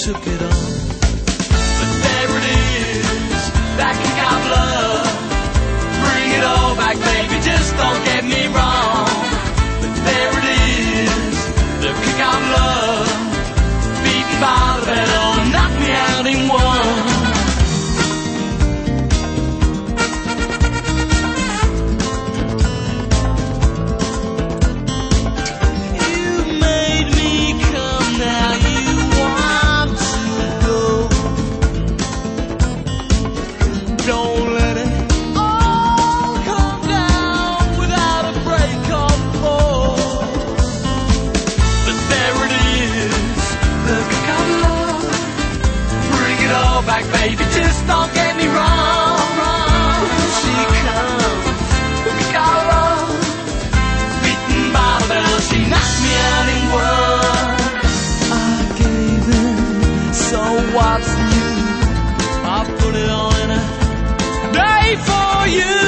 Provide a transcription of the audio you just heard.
took it all. But there it is, that kick of love. Bring it all back, baby, just don't get me wrong. But there it is, the kick of love. Beaten by the bell, knock me out in one. Don't let it all come down without a break or fall. But there it is, the kick of love. Bring it all back, baby, just don't get me wrong. She comes, the kick of love. Beaten by the bell, she knocked me out in one. I gave in, so what's new? I put it all in a day for you.